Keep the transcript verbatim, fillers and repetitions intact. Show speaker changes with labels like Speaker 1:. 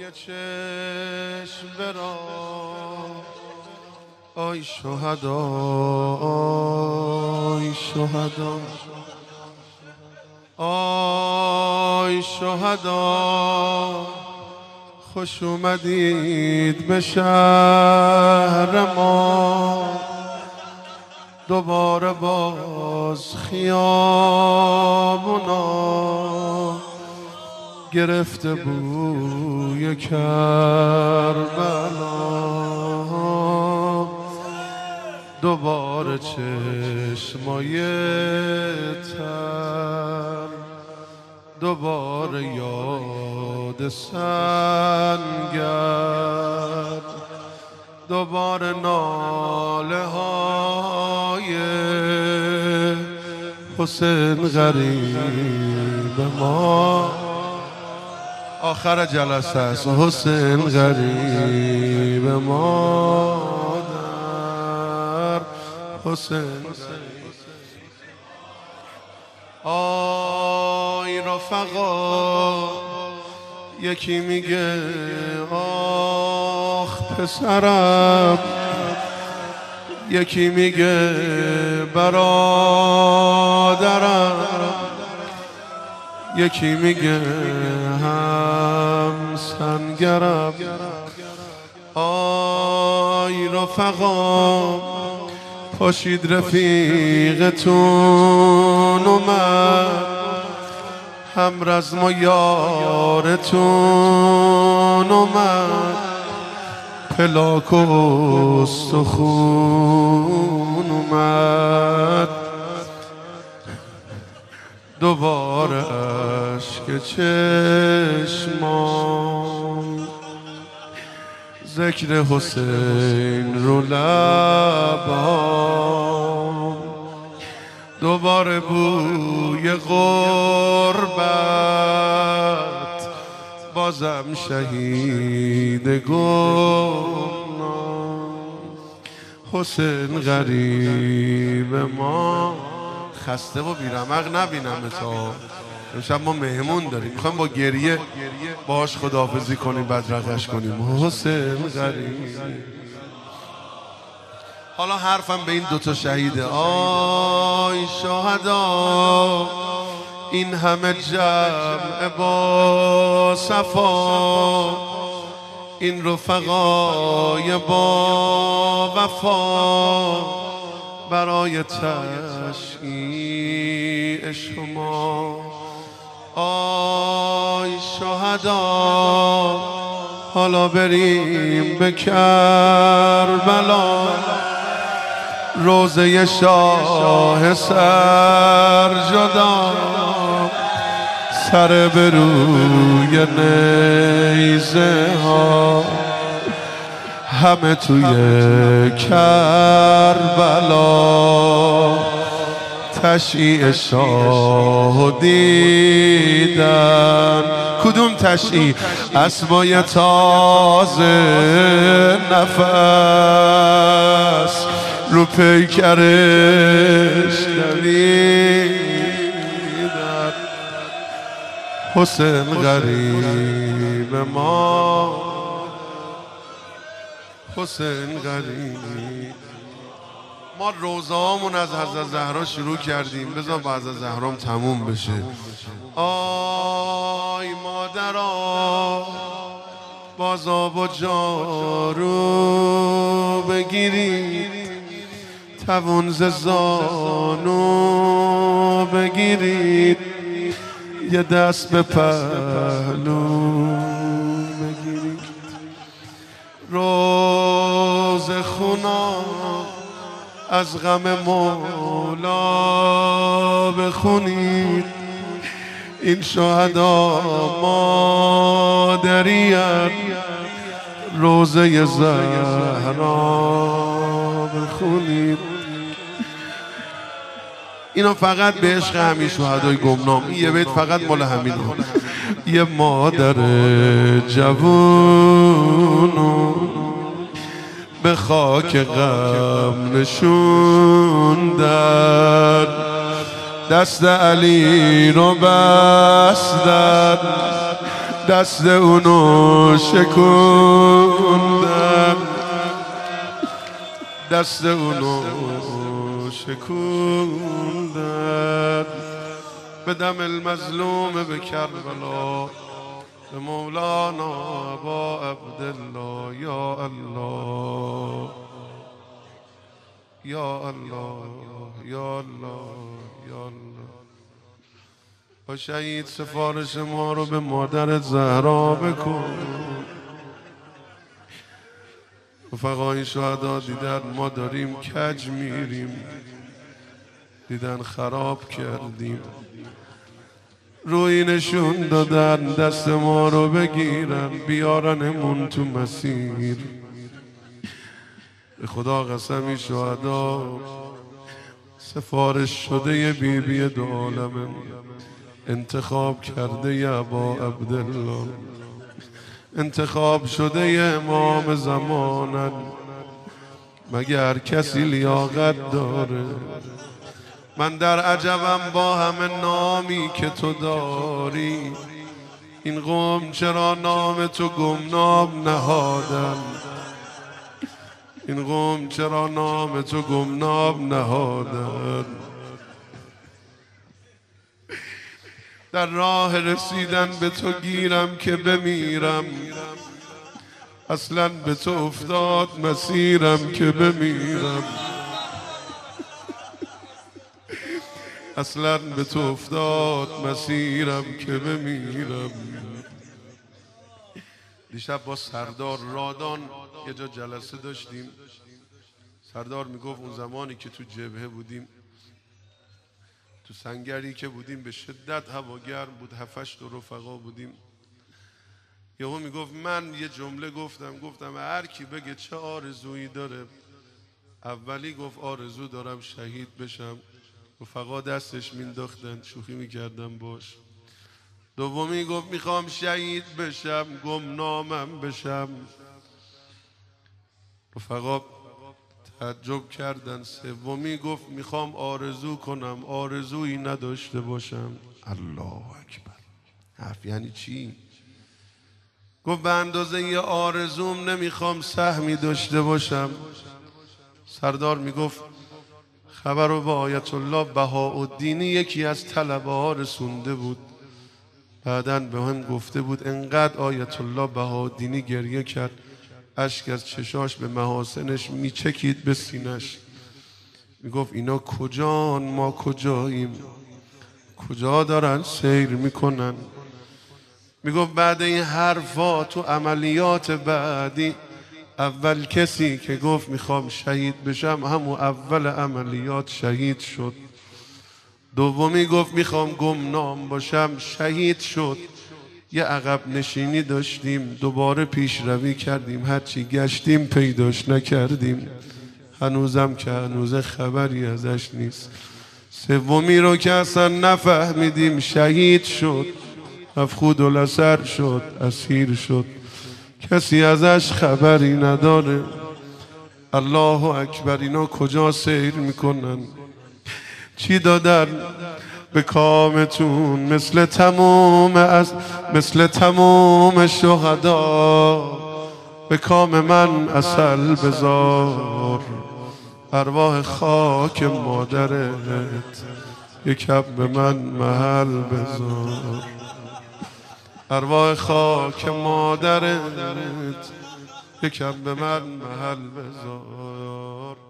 Speaker 1: چشم برا آی شهدا آی شهدا آی شهدا خوش اومدید به شهر ما دوباره باز خیابونا گرفته بوی کربلا دوباره چشمای تر دوباره یاد سنگر دوباره ناله های حسین غریب ما آخر جلسه است حسین غریب مادر حسین آی رفقا یکی میگه آخ پسرم یکی میگه برادرم یکی میگه هم سنگرم آی رفقا پاشید رفیقتون اومد هم رزم و یارتون اومد پلاک و استخون اومد دوباره اشک چشمان ذکر حسین رو لبام دوباره بوی غربت بازم شهید گمنام حسین غریب ما خسته و بیرمق نبینم تا امشب ما مهمون داریم میخوایم با گریه باش خداحافظی کنیم بدرقش کنیم حسین غریب حالا حرفم به این دوتا شهیده آی شهدا این همه جمع با صفا این رفقای با وفا برای تشییع شما آی شهدا حالا بریم به کربلا روزه شاه سرجدا سر به روی نیزه ها همه توی کربلا تشییع شاه دیدن کدوم تشییع اسبای تازه نفس رو پیکرش دویدن حسین غریب ما حسین غریب ما روزهامون از حضرت زهرا شروع کردیم بذار بعد از زهرام تموم بشه آی مادرها باز آب و جارو بگیرید توان ز زانو بگیرید یه دست به پهلو بگیرید روز خونا از غم مولا بخونید این شهدا مادریم روزه زهرا بخونید اینا فقط به عشق همین شهدای گمنام این یه بیت فقط مال همین ها یه مادر جوونو به خاک غم نشوندن دست علی رو بستن دست اونو شکوندن، دست اونو شکوندن. به دم المظلوم به کربلا، به مولانا ابا عبدالله. یا الله یا الله یا الله یا الله. با شهید سفارش ما رو به مادرت زهرا بکن. رفقای شهدا دیدن ما داریم کج میریم، دیدن خراب کردیم، روی نشون دادن دست ما رو بگیرن بیارنمون تو مسیر. به خدا قسمی شهدا سفارش شده بی بی دو عالم انتخاب کرده ی ابا عبدالله، انتخاب شده امام زمانن. مگر کسی لیاقت داره؟ من در عجبم با همه نامی که تو داری، این قوم چرا نام تو گمنام نهادن؟ این قوم چرا نام تو گمنام نهادن؟ در راه رسیدن به تو گیرم که بمیرم، اصلا به تو افتاد مسیرم که بمیرم، اصلا به تو افتاد مسیرم که بمیرم. دیشب با سردار رادان یه جا جلسه داشتیم. سردار میگفت اون زمانی که تو جبهه بودیم، تو سنگری که بودیم، به شدت هوا گرم بود، هفتش تا رفقا بودیم. یهو میگفت من یه جمله گفتم، گفتم هر کی بگه چه آرزویی داره، اولی گفت آرزو دارم شهید بشم، رفقا دستش مینداختن، شوخی میکردم باش. دومی گفت میخوام شهید بشم، گمنامم بشم، رفقا تعجب کردن. سومی گفت میخوام آرزو کنم، آرزویی نداشته باشم. الله اکبر. حرف یعنی چی؟ گفت به اندازه یه آرزوم نمیخوام سهمی داشته باشم. سردار میگفت خبر رو به آیت الله بهاءالدینی یکی از طلبه ها رسونده بود. بعداً به هم گفته بود انقدر آیت الله بهاءالدینی گریه کرد، اشک از چشاش به محاسنش میچکید به سینش. میگفت اینا کجان، ما کجاییم، کجا دارن سیر میکنن. میگفت بعد این حرفا تو عملیات بعدی، اول کسی که گفت میخوام شهید بشم همون اول عملیات شهید شد. دومی گفت میخوام گمنام باشم، شهید شد. یه عقب نشینی داشتیم، دوباره پیشروی کردیم، هرچی گشتیم پیداش نکردیم، هنوزم که هنوز خبری ازش نیست. سومی رو که اصلا نفهمیدیم، شهید شد، مفقود الاثر شد، اسیر شد، کسی ازش خبری نداره. الله اکبر. اینا کجا سیر میکنن؟ چی دادن به کامتون؟ مثل تموم از مثل تموم شهدا به کام من عسل بذار. ارواح خاک مادرت یکم به من محل بذار. ارواح خاک مادرت یکم به من محل بذار.